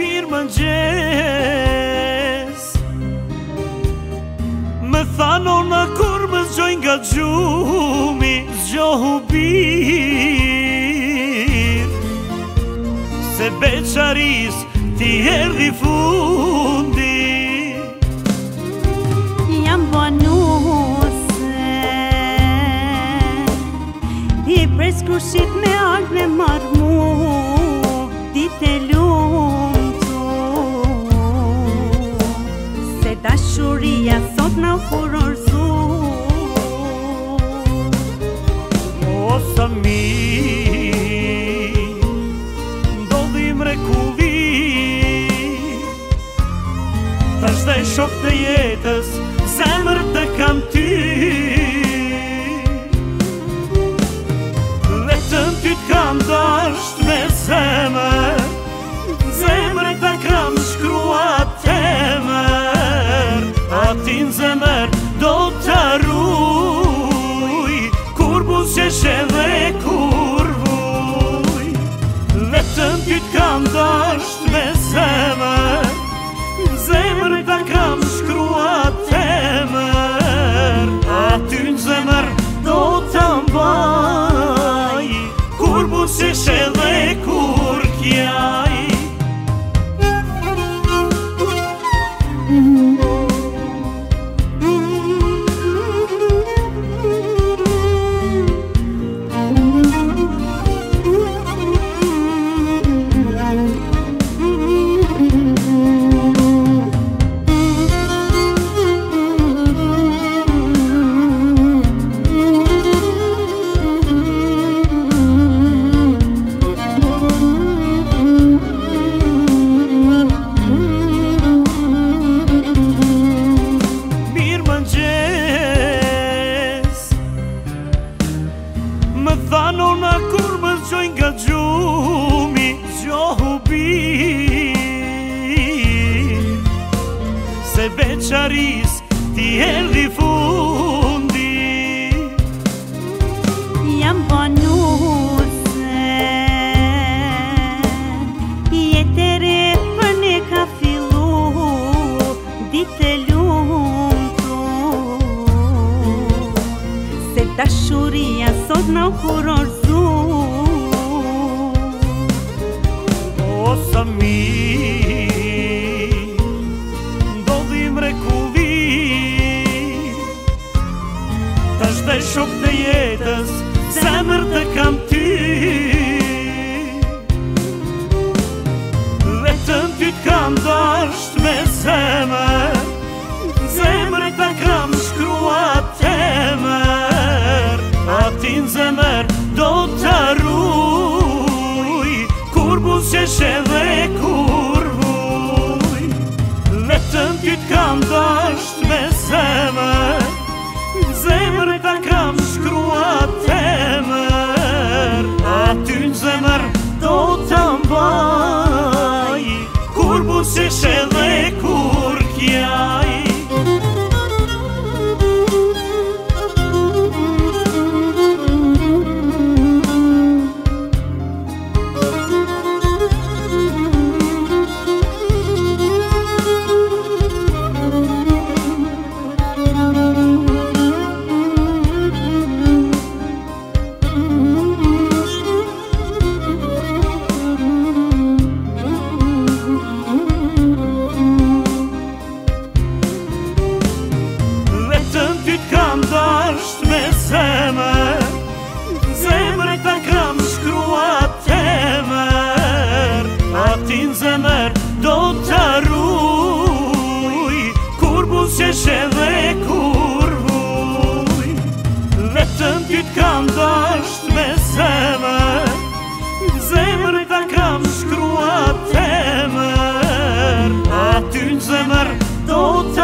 Mirë mëngjes. Më thano në kur më zgjoj nga gjumi, zgjohu bir, se beqaris ti erdi fundi. Jam banuse i pres krushit me ardh me marmu, dite lumtu, se dashuria sot na furorzu. O sa mirë ndodhi mrekulli, tash dhe shok të jetës zemër të kam ty. Vetëm ty t'kam dasht me zemër, zemër të kam shkruat temër, atin zemër do t'arruj, kur buzqesh edhe kur vuj. Vetëm ty t'kam dasht me zemër, zemër të kam shkruat temër, atin zemër do t'a mbaj, kur buzqesh edhe kur kjaj. Më thano në kur më zgjoj nga gjumi, zgjohu bir, se beqaris ti erdi fundi. Jam banuse, jetere për ne ka fillu, dite lumtu, se dashuria sot na furorzu. O sa mirë ndodhi mrekulli, tash dhe shok të jetës zemër të kam ty. Vetëm ty t'kam dasht me zemër, zemër të kam shkruat temër, atin zemër do t'arruj, kur buzqesh edhe kur vuj. Vetëm ty t'kam dasht me zemër, zemër të kam shkruat temër, atin zemër do t'a mbaj, kur buzqesh edhe kur kjaj. Me zemër, zemër të kam shkruat temër, atin zemër do t'arruj, kur buzqesh edhe kur vuj. Vetëm ty t'kam dasht me zemër, zemër të kam shkruat temër, atin zemër do t'arruj,